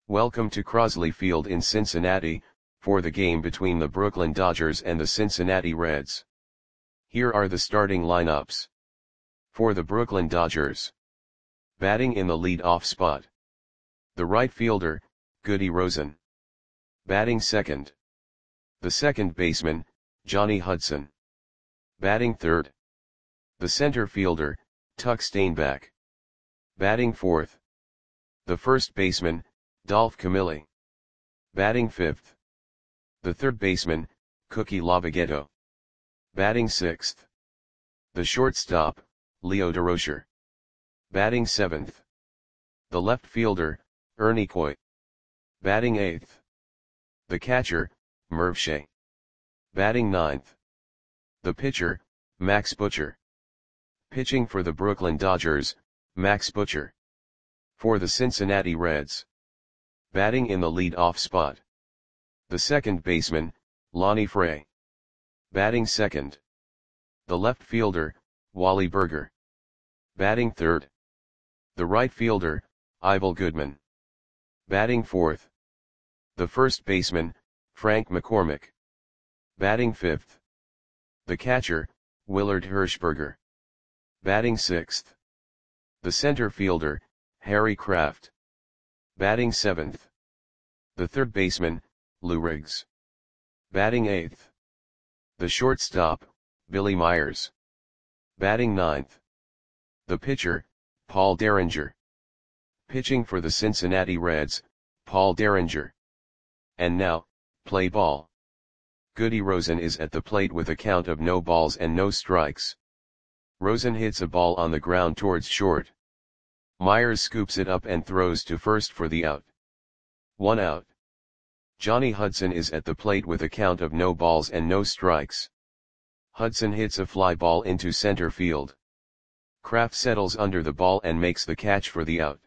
Welcome to Crosley Field in Cincinnati, for the game between the Brooklyn Dodgers and the Cincinnati Reds. Here are the starting lineups. For the Brooklyn Dodgers. Batting in the lead-off spot. The right fielder, Goody Rosen. Batting second. The second baseman, Johnny Hudson. Batting third. The center fielder, Tuck Steinbach. Batting fourth. The first baseman, Dolph Camilli. Batting fifth. The third baseman, Cookie Lavagetto. Batting sixth. The shortstop, Leo Durocher. Batting seventh. The left fielder, Ernie Coy. Batting eighth. The catcher, Merv Shea. Batting ninth. The pitcher, Max Butcher. Pitching for the Brooklyn Dodgers, Max Butcher. For the Cincinnati Reds. Batting in the lead-off spot. The second baseman, Lonnie Fray. Batting second. The left fielder, Wally Burger. Batting third. The right fielder, Ivel Goodman. Batting fourth. The first baseman, Frank McCormick. Batting fifth. The catcher, Willard Hirschberger. Batting sixth. The center fielder, Harry Kraft. Batting seventh. The third baseman, Lou Riggs. Batting eighth. The shortstop, Billy Myers. Batting ninth. The pitcher, Paul Derringer. Pitching for the Cincinnati Reds, Paul Derringer. And now, play ball. Goody Rosen is at the plate with a count of no balls and no strikes. Rosen hits a ball on the ground towards short. Myers scoops it up and throws to first for the out. 1 out. Johnny Hudson is at the plate with a count of no balls and no strikes. Hudson hits a fly ball into center field. Kraft settles under the ball and makes the catch for the out.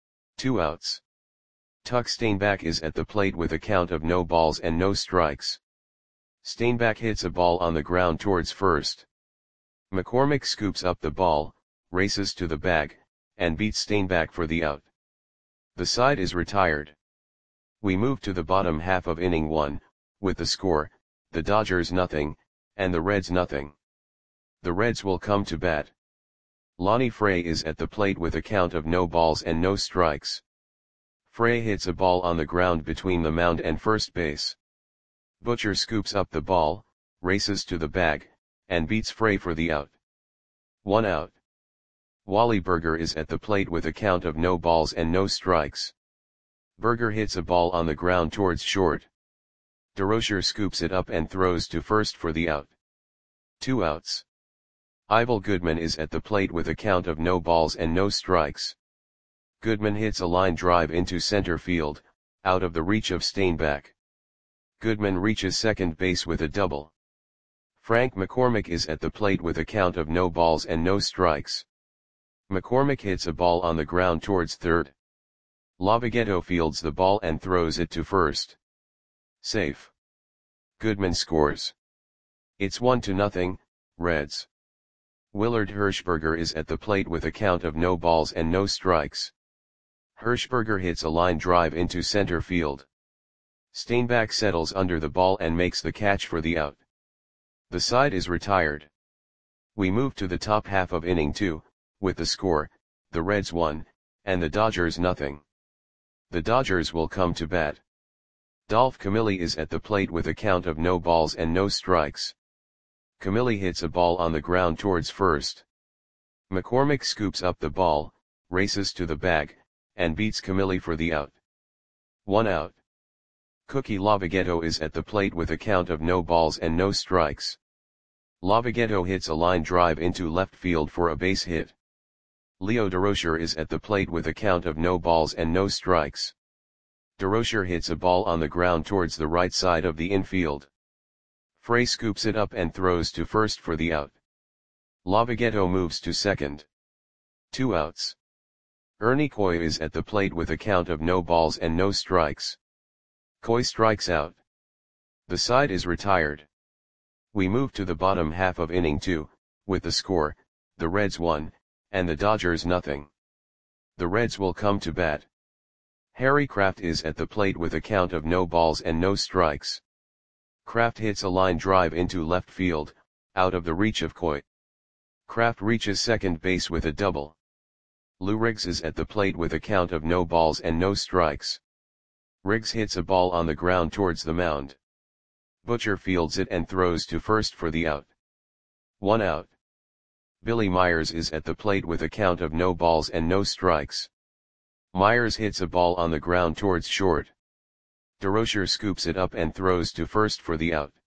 2 outs. Tuck Steinbach is at the plate with a count of no balls and no strikes. Steinbach hits a ball on the ground towards first. McCormick scoops up the ball, races to the bag, and beats Steinbach for the out. The side is retired. We move to the bottom half of inning 1, with the score, the Dodgers nothing, and the Reds nothing. The Reds will come to bat. Lonnie Fray is at the plate with a count of no balls and no strikes. Fray hits a ball on the ground between the mound and first base. Butcher scoops up the ball, races to the bag, and beats Fray for the out. 1 out. Wally Burger is at the plate with a count of no balls and no strikes. Burger hits a ball on the ground towards short. Durocher scoops it up and throws to first for the out. 2 outs. Ivel Goodman is at the plate with a count of no balls and no strikes. Goodman hits a line drive into center field, out of the reach of Steinbach. Goodman reaches second base with a double. Frank McCormick is at the plate with a count of no balls and no strikes. McCormick hits a ball on the ground towards third. Lavagetto fields the ball and throws it to first. Safe. Goodman scores. It's 1-0, Reds. Willard Hirschberger is at the plate with a count of no balls and no strikes. Hirschberger hits a line drive into center field. Steinbach settles under the ball and makes the catch for the out. The side is retired. We move to the top half of inning 2, with the score, the Reds 1, and the Dodgers nothing. The Dodgers will come to bat. Dolph Camilli is at the plate with a count of no balls and no strikes. Camilli hits a ball on the ground towards first. McCormick scoops up the ball, races to the bag, and beats Camilli for the out. 1 out. Cookie Lavagetto is at the plate with a count of no balls and no strikes. Lavagetto hits a line drive into left field for a base hit. Leo Durocher is at the plate with a count of no balls and no strikes. Durocher hits a ball on the ground towards the right side of the infield. Fray scoops it up and throws to first for the out. Lavagetto moves to second. 2 outs. Ernie Coy is at the plate with a count of no balls and no strikes. Coy strikes out. The side is retired. We move to the bottom half of inning 2, with the score, the Reds 1, and the Dodgers nothing. The Reds will come to bat. Harry Kraft is at the plate with a count of no balls and no strikes. Kraft hits a line drive into left field, out of the reach of Coy. Kraft reaches second base with a double. Lou Riggs is at the plate with a count of no balls and no strikes. Riggs hits a ball on the ground towards the mound. Butcher fields it and throws to first for the out. 1 out. Billy Myers is at the plate with a count of no balls and no strikes. Myers hits a ball on the ground towards short. DeRocher scoops it up and throws to first for the out.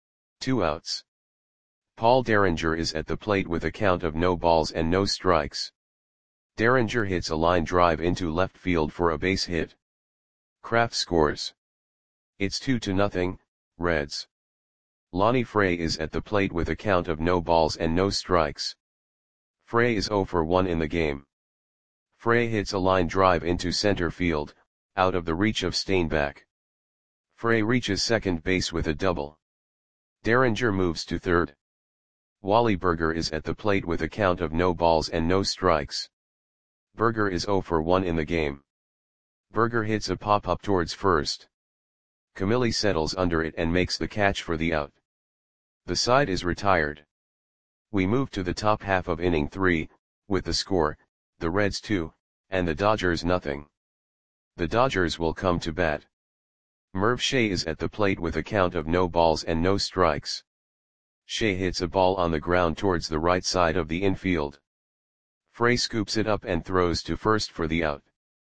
2 outs. Paul Derringer is at the plate with a count of no balls and no strikes. Derringer hits a line drive into left field for a base hit. Kraft scores. It's 2-0, Reds. Lonnie Frey is at the plate with a count of no balls and no strikes. Frey is 0 for 1 in the game. Frey hits a line drive into center field, out of the reach of Steinbach. Frey reaches second base with a double. Derringer moves to third. Wally Berger is at the plate with a count of no balls and no strikes. Berger is 0 for 1 in the game. Berger hits a pop-up towards first. Camilli settles under it and makes the catch for the out. The side is retired. We move to the top half of inning 3, with the score, the Reds 2, and the Dodgers 0. The Dodgers will come to bat. Merv Shea is at the plate with a count of no balls and no strikes. Shea hits a ball on the ground towards the right side of the infield. Frey scoops it up and throws to first for the out.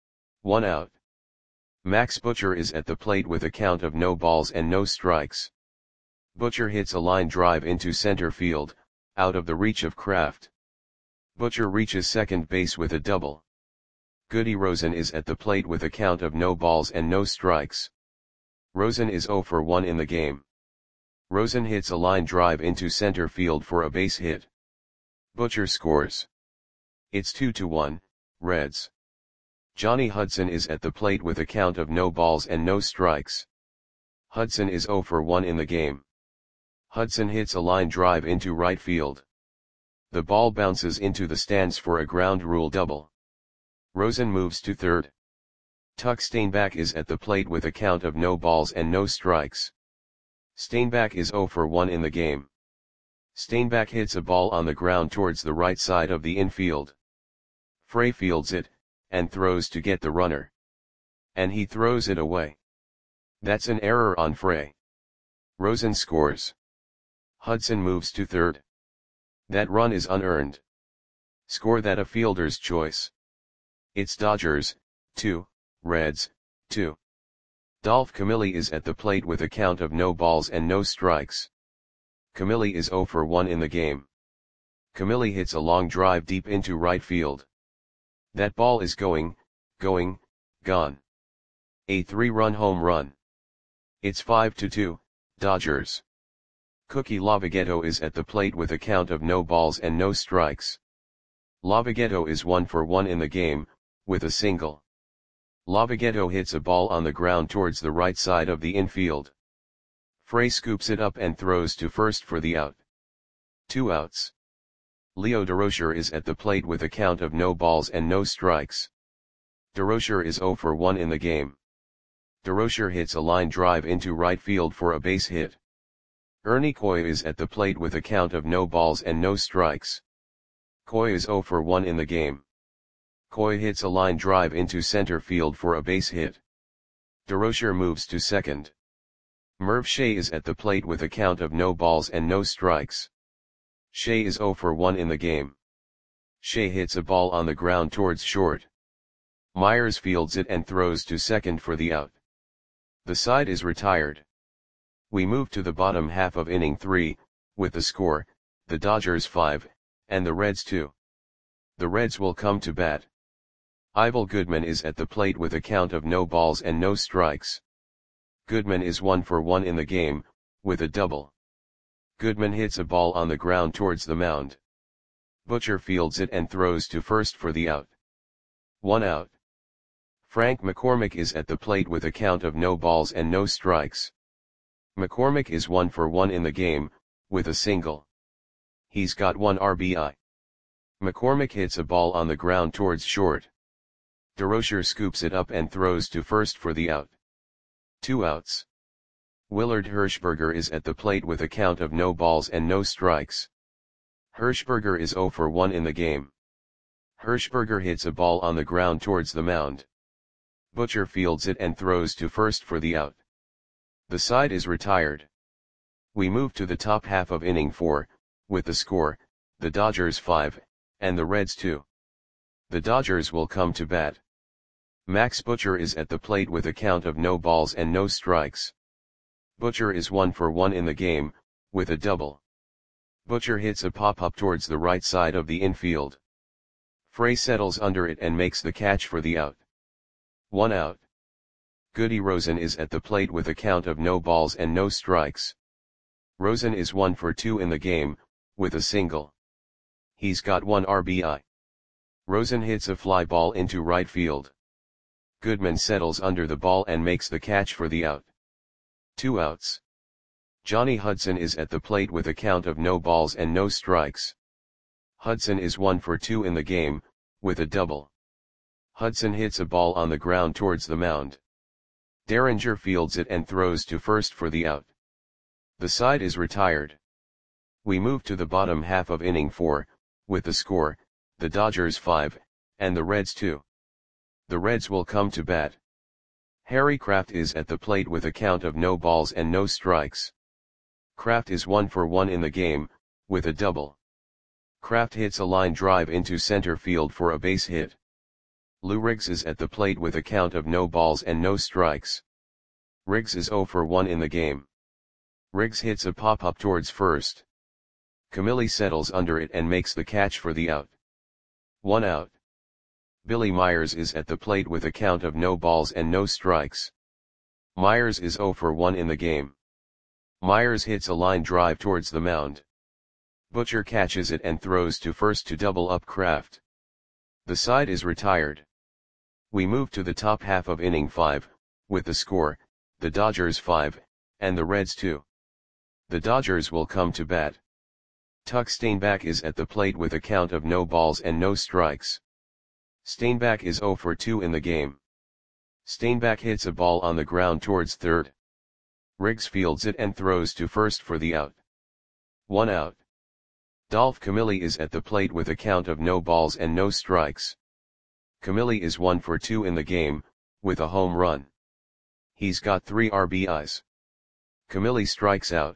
1 out. Max Butcher is at the plate with a count of no balls and no strikes. Butcher hits a line drive into center field, out of the reach of Kraft. Butcher reaches second base with a double. Goody Rosen is at the plate with a count of no balls and no strikes. Rosen is 0 for 1 in the game. Rosen hits a line drive into center field for a base hit. Butcher scores. It's 2-1, Reds. Johnny Hudson is at the plate with a count of no balls and no strikes. Hudson is 0 for 1 in the game. Hudson hits a line drive into right field. The ball bounces into the stands for a ground rule double. Rosen moves to third. Tuck Steinbach is at the plate with a count of no balls and no strikes. Steinbach is 0 for 1 in the game. Steinbach hits a ball on the ground towards the right side of the infield. Frey fields it, and throws to get the runner. And he throws it away. That's an error on Frey. Rosen scores. Hudson moves to third. That run is unearned. Score that a fielder's choice. It's Dodgers, 2, Reds, 2. Dolph Camilli is at the plate with a count of no balls and no strikes. Camilli is 0 for 1 in the game. Camilli hits a long drive deep into right field. That ball is gone. A 3-run home run. It's 5-2, Dodgers. Cookie Lavagetto is at the plate with a count of no balls and no strikes. Lavagetto is 1 for 1 in the game, with a single. Lavagetto hits a ball on the ground towards the right side of the infield. Frey scoops it up and throws to first for the out. 2 outs. Leo DeRocher is at the plate with a count of no balls and no strikes. DeRocher is 0 for 1 in the game. DeRocher hits a line drive into right field for a base hit. Ernie Coy is at the plate with a count of no balls and no strikes. Coy is 0 for 1 in the game. Coy hits a line drive into center field for a base hit. DeRocher moves to second. Merv Shea is at the plate with a count of no balls and no strikes. Shea is 0 for 1 in the game. Shea hits a ball on the ground towards short. Myers fields it and throws to second for the out. The side is retired. We move to the bottom half of inning 3, with the score, the Dodgers 5, and the Reds 2. The Reds will come to bat. Ivel Goodman is at the plate with a count of no balls and no strikes. Goodman is 1 for 1 in the game, with a double. Goodman hits a ball on the ground towards the mound. Butcher fields it and throws to first for the out. 1 out. Frank McCormick is at the plate with a count of no balls and no strikes. McCormick is 1 for 1 in the game, with a single. He's got 1 RBI. McCormick hits a ball on the ground towards short. DeRocher scoops it up and throws to first for the out. 2 outs. Willard Hirschberger is at the plate with a count of no balls and no strikes. Hirschberger is 0 for 1 in the game. Hirschberger hits a ball on the ground towards the mound. Butcher fields it and throws to first for the out. The side is retired. We move to the top half of inning 4, with the score, the Dodgers 5, and the Reds 2. The Dodgers will come to bat. Max Butcher is at the plate with a count of no balls and no strikes. Butcher is 1 for 1 in the game, with a double. Butcher hits a pop-up towards the right side of the infield. Frey settles under it and makes the catch for the out. 1 out. Goody Rosen is at the plate with a count of no balls and no strikes. Rosen is 1 for 2 in the game, with a single. He's got 1 RBI. Rosen hits a fly ball into right field. Goodman settles under the ball and makes the catch for the out. 2 outs. Johnny Hudson is at the plate with a count of no balls and no strikes. Hudson is 1 for 2 in the game, with a double. Hudson hits a ball on the ground towards the mound. Derringer fields it and throws to first for the out. The side is retired. We move to the bottom half of inning 4, with the score, the Dodgers 5, and the Reds 2. The Reds will come to bat. Harry Kraft is at the plate with a count of no balls and no strikes. Kraft is 1 for 1 in the game, with a double. Kraft hits a line drive into center field for a base hit. Lou Riggs is at the plate with a count of no balls and no strikes. Riggs is 0 for 1 in the game. Riggs hits a pop-up towards first. Camilli settles under it and makes the catch for the out. 1 out. Billy Myers is at the plate with a count of no balls and no strikes. Myers is 0 for 1 in the game. Myers hits a line drive towards the mound. Butcher catches it and throws to first to double up Kraft. The side is retired. We move to the top half of inning 5, with the score, the Dodgers 5, and the Reds 2. The Dodgers will come to bat. Tuck Steinbach is at the plate with a count of no balls and no strikes. Steinbach is 0 for 2 in the game. Steinbach hits a ball on the ground towards third. Riggs fields it and throws to first for the out. 1 out. Dolph Camilli is at the plate with a count of no balls and no strikes. Camilli is 1 for 2 in the game, with a home run. He's got 3 RBIs. Camilli strikes out.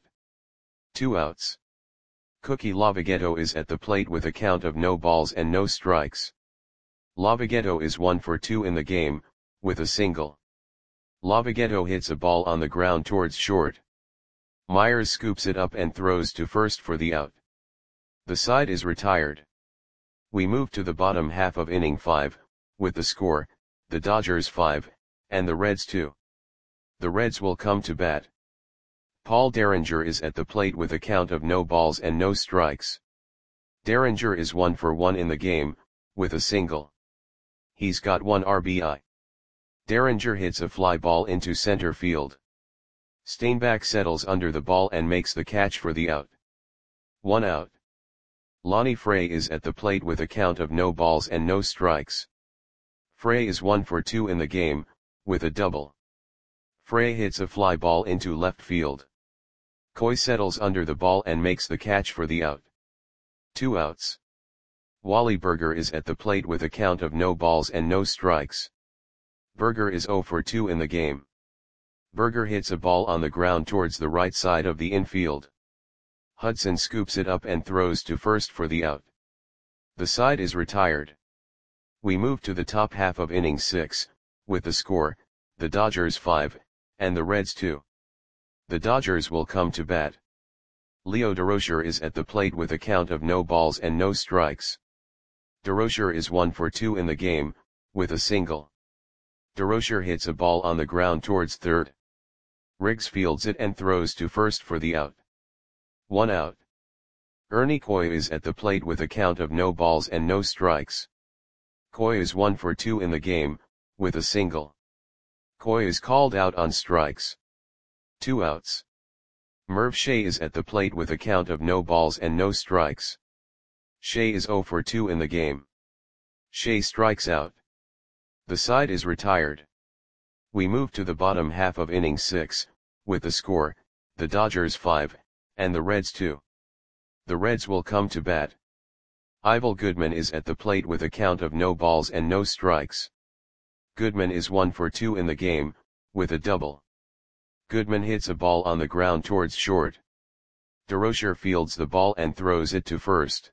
2 outs. Cookie Lavagetto is at the plate with a count of no balls and no strikes. Lavagetto is 1 for 2 in the game, with a single. Lavagetto hits a ball on the ground towards short. Myers scoops it up and throws to first for the out. The side is retired. We move to the bottom half of inning 5, with the score, the Dodgers 5, and the Reds 2. The Reds will come to bat. Paul Derringer is at the plate with a count of no balls and no strikes. Derringer is 1 for 1 in the game, with a single. He's got 1 RBI. Derringer hits a fly ball into center field. Steinbach settles under the ball and makes the catch for the out. 1 out. Lonnie Frey is at the plate with a count of no balls and no strikes. Frey is 1 for 2 in the game, with a double. Frey hits a fly ball into left field. Coy settles under the ball and makes the catch for the out. 2 outs. Wally Berger is at the plate with a count of no balls and no strikes. Berger is 0 for 2 in the game. Berger hits a ball on the ground towards the right side of the infield. Hudson scoops it up and throws to first for the out. The side is retired. We move to the top half of inning 6, with the score, the Dodgers 5, and the Reds 2. The Dodgers will come to bat. Leo Durocher is at the plate with a count of no balls and no strikes. Durocher is 1 for 2 in the game, with a single. Durocher hits a ball on the ground towards third. Riggs fields it and throws to first for the out. 1 out. Ernie Coy is at the plate with a count of no balls and no strikes. Coy is 1 for 2 in the game, with a single. Coy is called out on strikes. 2 outs. Merv Shea is at the plate with a count of no balls and no strikes. Shea is 0 for 2 in the game. Shea strikes out. The side is retired. We move to the bottom half of inning 6, with the score, the Dodgers 5, and the Reds 2. The Reds will come to bat. Ivel Goodman is at the plate with a count of no balls and no strikes. Goodman is 1 for 2 in the game, with a double. Goodman hits a ball on the ground towards short. DeRocher fields the ball and throws it to first.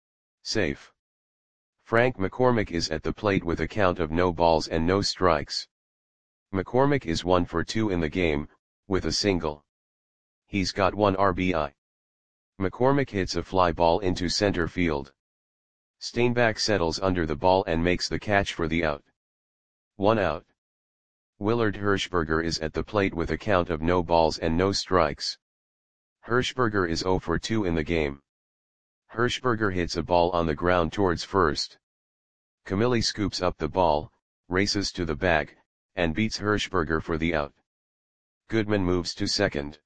Safe. Frank McCormick is at the plate with a count of no balls and no strikes. McCormick is 1 for 2 in the game, with a single. He's got 1 RBI. McCormick hits a fly ball into center field. Steinbach settles under the ball and makes the catch for the out. 1 out. Willard Hirschberger is at the plate with a count of no balls and no strikes. Hirschberger is 0 for 2 in the game. Hirschberger hits a ball on the ground towards first. Camilli scoops up the ball, races to the bag, and beats Hirschberger for the out. Goodman moves to second.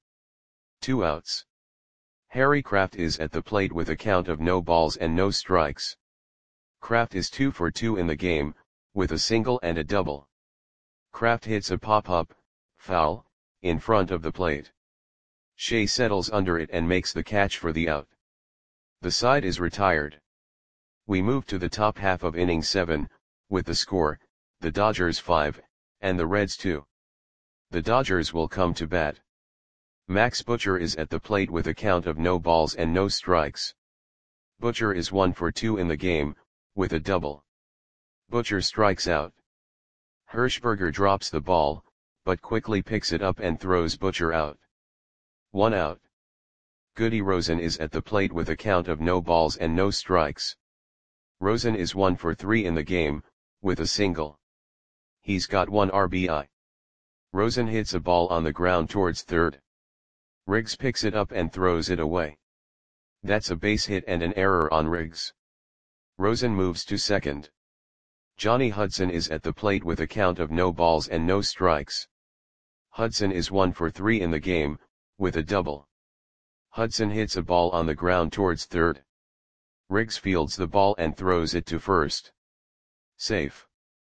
2 outs. Harry Kraft is at the plate with a count of no balls and no strikes. Kraft is 2 for 2 in the game, with a single and a double. Kraft hits a pop-up, foul, in front of the plate. Shea settles under it and makes the catch for the out. The side is retired. We move to the top half of inning 7, with the score, the Dodgers 5, and the Reds 2. The Dodgers will come to bat. Max Butcher is at the plate with a count of no balls and no strikes. Butcher is 1 for 2 in the game, with a double. Butcher strikes out. Hirschberger drops the ball, but quickly picks it up and throws Butcher out. 1 out. Goody Rosen is at the plate with a count of no balls and no strikes. Rosen is 1 for 3 in the game, with a single. He's got 1 RBI. Rosen hits a ball on the ground towards third. Riggs picks it up and throws it away. That's a base hit and an error on Riggs. Rosen moves to second. Johnny Hudson is at the plate with a count of no balls and no strikes. Hudson is 1 for 3 in the game, with a double. Hudson hits a ball on the ground towards third. Riggs fields the ball and throws it to first. Safe.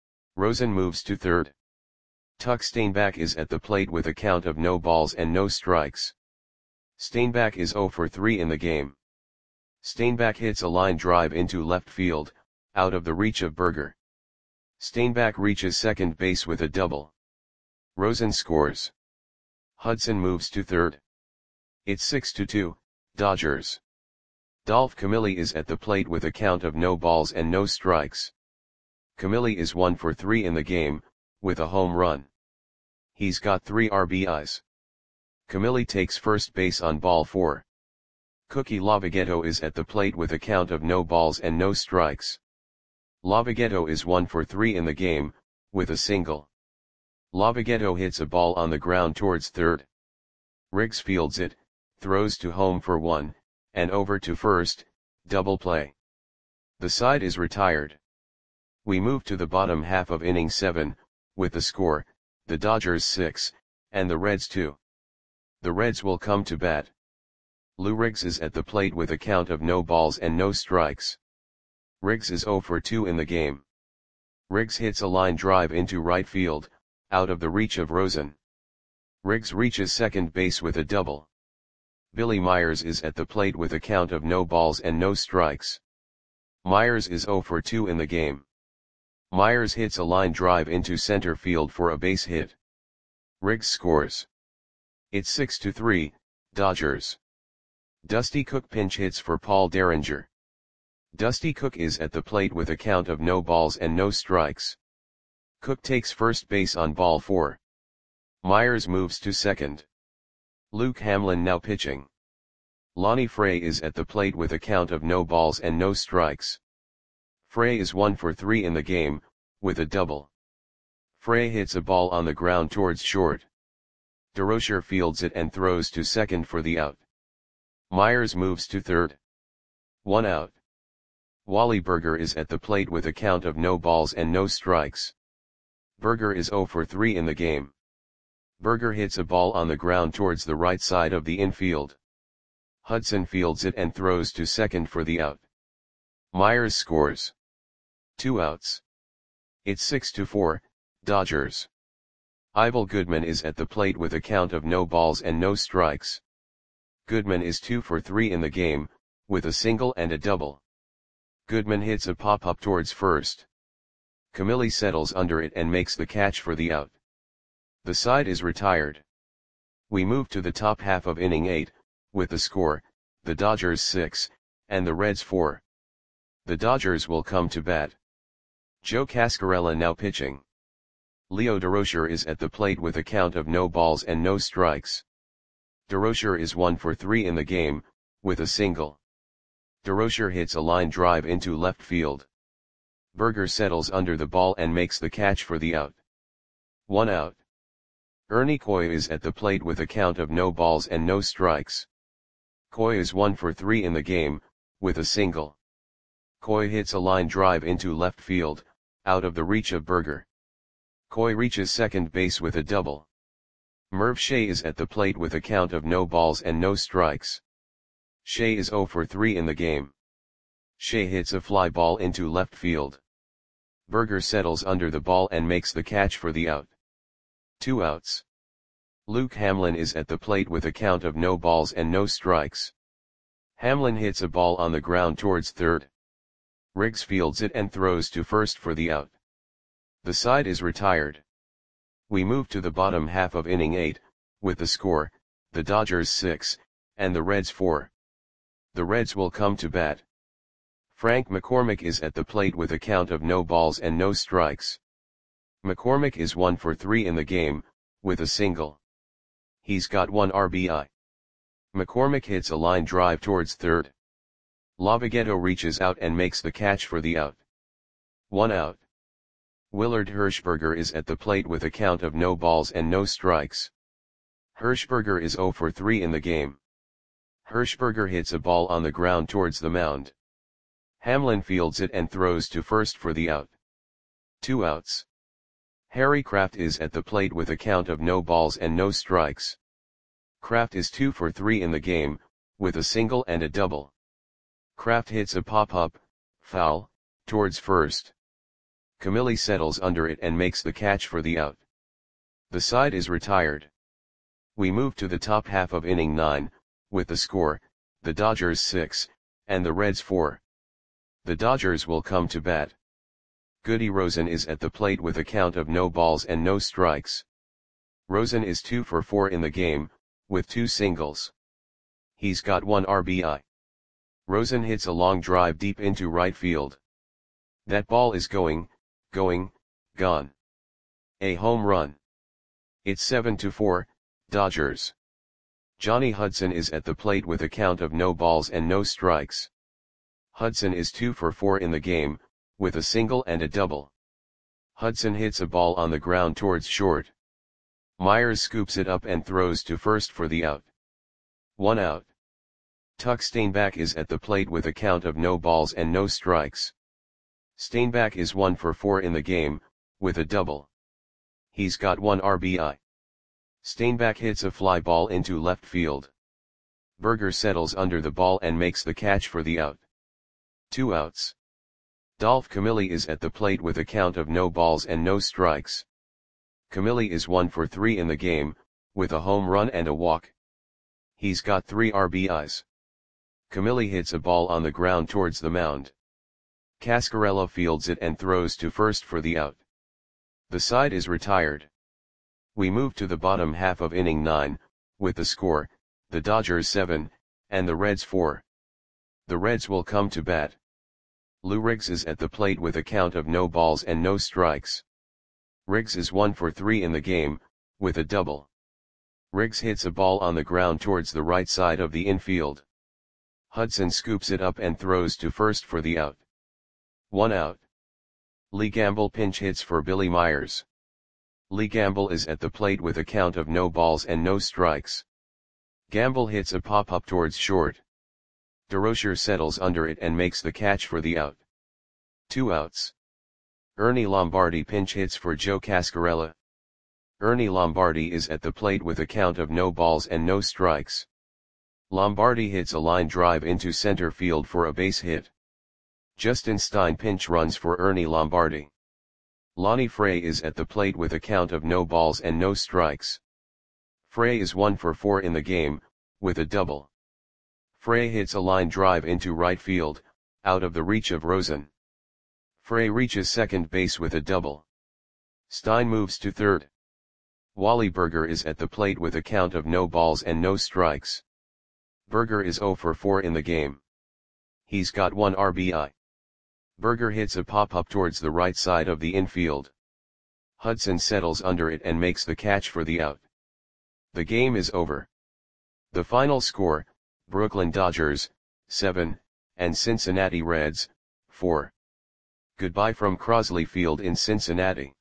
Rosen moves to third. Tuck Steinbach is at the plate with a count of no balls and no strikes. Steinbach is 0 for 3 in the game. Steinbach hits a line drive into left field, out of the reach of Berger. Steinbach reaches second base with a double. Rosen scores. Hudson moves to third. It's 6-2, Dodgers. Dolph Camilli is at the plate with a count of no balls and no strikes. Camilli is 1 for 3 in the game, with a home run. He's got 3 RBIs. Camilli takes first base on ball 4. Cookie Lavagetto is at the plate with a count of no balls and no strikes. Lavagetto is 1 for 3 in the game, with a single. Lavagetto hits a ball on the ground towards third. Riggs fields it, throws to home for 1, and over to first, double play. The side is retired. We move to the bottom half of inning 7, with the score, the Dodgers 6, and the Reds 2. The Reds will come to bat. Lou Riggs is at the plate with a count of no balls and no strikes. Riggs is 0 for 2 in the game. Riggs hits a line drive into right field, out of the reach of Rosen. Riggs reaches second base with a double. Billy Myers is at the plate with a count of no balls and no strikes. Myers is 0 for 2 in the game. Myers hits a line drive into center field for a base hit. Riggs scores. It's 6-3, Dodgers. Dusty Cook pinch hits for Paul Derringer. Dusty Cook is at the plate with a count of no balls and no strikes. Cook takes first base on ball 4. Myers moves to second. Luke Hamlin now pitching. Lonnie Frey is at the plate with a count of no balls and no strikes. Frey is 1 for 3 in the game, with a double. Frey hits a ball on the ground towards short. DeRocher fields it and throws to second for the out. Myers moves to third. 1 out. Wally Berger is at the plate with a count of no balls and no strikes. Berger is 0 for 3 in the game. Berger hits a ball on the ground towards the right side of the infield. Hudson fields it and throws to second for the out. Myers scores. 2 outs. It's 6-4, Dodgers. Ivel Goodman is at the plate with a count of no balls and no strikes. Goodman is 2 for 3 in the game, with a single and a double. Goodman hits a pop-up towards first. Camilli settles under it and makes the catch for the out. The side is retired. We move to the top half of inning 8, with the score, the Dodgers 6, and the Reds 4. The Dodgers will come to bat. Joe Cascarella now pitching. Leo Durocher is at the plate with a count of no balls and no strikes. Durocher is 1 for 3 in the game, with a single. Durocher hits a line drive into left field. Berger settles under the ball and makes the catch for the out. 1 out. Ernie Coy is at the plate with a count of no balls and no strikes. Coy is 1 for 3 in the game, with a single. Coy hits a line drive into left field, out of the reach of Berger. Coy reaches second base with a double. Merv Shea is at the plate with a count of no balls and no strikes. Shea is 0 for 3 in the game. Shea hits a fly ball into left field. Berger settles under the ball and makes the catch for the out. 2 outs. Luke Hamlin is at the plate with a count of no balls and no strikes. Hamlin hits a ball on the ground towards third. Riggs fields it and throws to first for the out. The side is retired. We move to the bottom half of inning 8, with the score, the Dodgers 6, and the Reds 4. The Reds will come to bat. Frank McCormick is at the plate with a count of no balls and no strikes. McCormick is 1 for 3 in the game, with a single. He's got 1 RBI. McCormick hits a line drive towards third. Lavagetto reaches out and makes the catch for the out. 1 out. Willard Hirschberger is at the plate with a count of no balls and no strikes. Hirschberger is 0 for 3 in the game. Hirschberger hits a ball on the ground towards the mound. Hamlin fields it and throws to first for the out. 2 outs. Harry Kraft is at the plate with a count of no balls and no strikes. Kraft is 2 for 3 in the game, with a single and a double. Kraft hits a pop-up, foul, towards first. Camilli settles under it and makes the catch for the out. The side is retired. We move to the top half of inning 9, with the score, the Dodgers 6, and the Reds 4. The Dodgers will come to bat. Goody Rosen is at the plate with a count of no balls and no strikes. Rosen is 2 for 4 in the game, with 2 singles. He's got 1 RBI. Rosen hits a long drive deep into right field. That ball is going, gone. A home run. It's 7-4, Dodgers. Johnny Hudson is at the plate with a count of no balls and no strikes. Hudson is 2 for 4 in the game, with a single and a double. Hudson hits a ball on the ground towards short. Myers scoops it up and throws to first for the out. 1 out. Tuck Steinbach is at the plate with a count of no balls and no strikes. Steinbach is 1 for 4 in the game, with a double. He's got 1 RBI. Steinbach hits a fly ball into left field. Berger settles under the ball and makes the catch for the out. 2 outs. Dolph Camilli is at the plate with a count of no balls and no strikes. Camilli is 1 for 3 in the game, with a home run and a walk. He's got 3 RBIs. Camilli hits a ball on the ground towards the mound. Cascarella fields it and throws to first for the out. The side is retired. We move to the bottom half of inning 9, with the score, the Dodgers 7, and the Reds 4. The Reds will come to bat. Lou Riggs is at the plate with a count of no balls and no strikes. Riggs is 1 for 3 in the game, with a double. Riggs hits a ball on the ground towards the right side of the infield. Hudson scoops it up and throws to first for the out. 1 out. Lee Gamble pinch hits for Billy Myers. Lee Gamble is at the plate with a count of no balls and no strikes. Gamble hits a pop-up towards short. Durocher settles under it and makes the catch for the out. 2 outs. Ernie Lombardi pinch hits for Joe Cascarella. Ernie Lombardi is at the plate with a count of no balls and no strikes. Lombardi hits a line drive into center field for a base hit. Justin Stein pinch runs for Ernie Lombardi. Lonnie Fray is at the plate with a count of no balls and no strikes. Fray is 1 for 4 in the game, with a double. Fray hits a line drive into right field, out of the reach of Rosen. Fray reaches second base with a double. Stein moves to third. Wally Berger is at the plate with a count of no balls and no strikes. Berger is 0 for 4 in the game. He's got 1 RBI. Berger hits a pop-up towards the right side of the infield. Hudson settles under it and makes the catch for the out. The game is over. The final score, Brooklyn Dodgers, 7, and Cincinnati Reds, 4. Goodbye from Crosley Field in Cincinnati.